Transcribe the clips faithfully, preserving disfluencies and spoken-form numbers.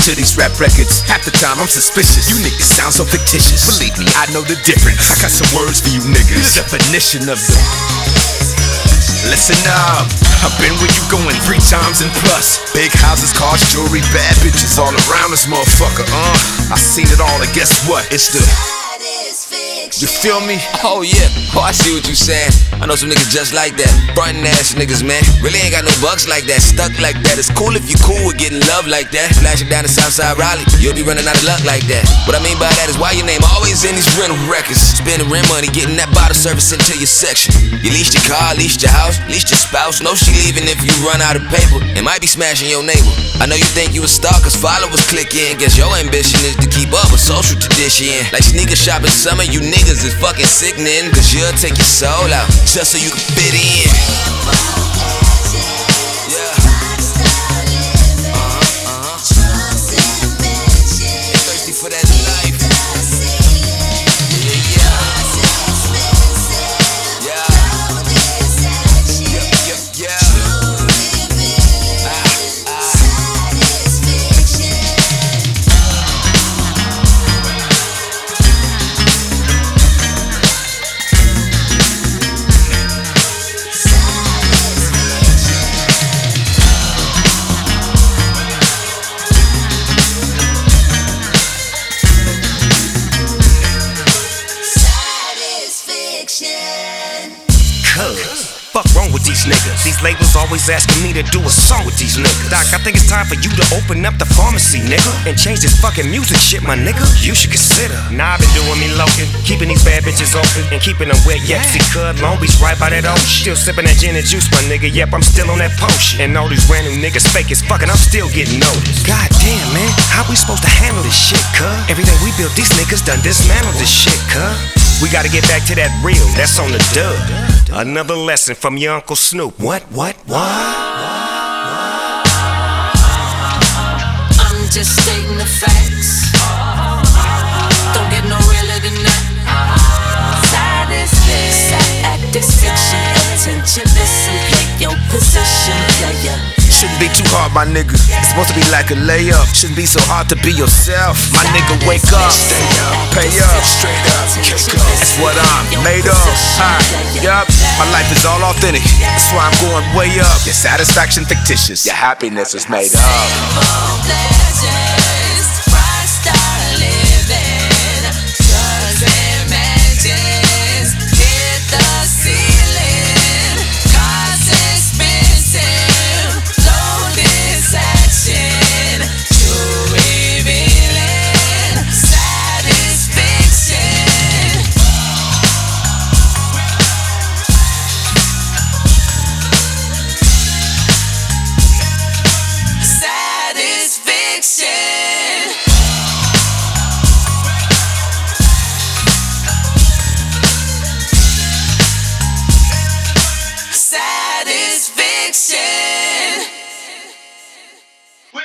to these rap records. Half the time I'm suspicious. You niggas sound so fictitious. Believe me, I know the difference. I got some words for you niggas. The definition of the. Listen up, I've been where you going three times and plus. Big houses, cars, jewelry, bad bitches all around this motherfucker. Uh, I seen it all, and guess what? It's the. You feel me? Oh yeah, oh I see what you saying. I know some niggas just like that. Frontin' ass niggas, man. Really ain't got no bucks like that, stuck like that. It's cool if you cool with getting love like that. Flashing down the Southside Raleigh, you'll be running out of luck like that. What I mean by that is why your name always in these rental records. Spending rent money, getting that bottle service into your section. You leased your car, leased your house, leased your spouse. No, she leaving if you run out of paper. It might be smashing your neighbor. I know you think you a star cause followers click in. Guess your ambition is to keep up with social tradition. Like sneaker shopping summer, you niggas is fucking sickening. Cause you'll take your soul out just so you can fit in. Yeah. Uh-huh, uh-huh. Thirsty for that life. Yeah, yeah. Yeah. Yeah, yeah, yeah. Cuz, fuck wrong with these niggas. These labels always asking me to do a song with these niggas. Doc, I think it's time for you to open up the pharmacy, nigga, and change this fucking music shit, my nigga. You should consider. Nah, I been doing me loking, keeping these bad bitches open, and keeping them wet. Yep, see, cuz, Long Beach right by that ocean. Still sipping that gin and juice, my nigga. Yep, I'm still on that potion. And all these random niggas fake as fucking, I'm still getting noticed. God damn, man, how we supposed to handle this shit, cuz? Everything we built, these niggas done dismantled this shit, cuz. We gotta get back to that real, that's on the dub. Another lesson from your Uncle Snoop. What, what, what? I'm just stating the facts. Don't get no realer than that. Satisfaction, attention, listen, play your position, yeah, yeah. Shouldn't be too hard, my nigga. It's supposed to be like a layup. Shouldn't be so hard to be yourself. My nigga, wake up, stay up, pay up, straight up, kick up. That's what I'm made of. Hi, yup. My life is all authentic. That's why I'm going way up. Your satisfaction fictitious. Your happiness is made up.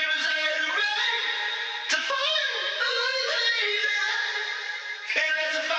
To find the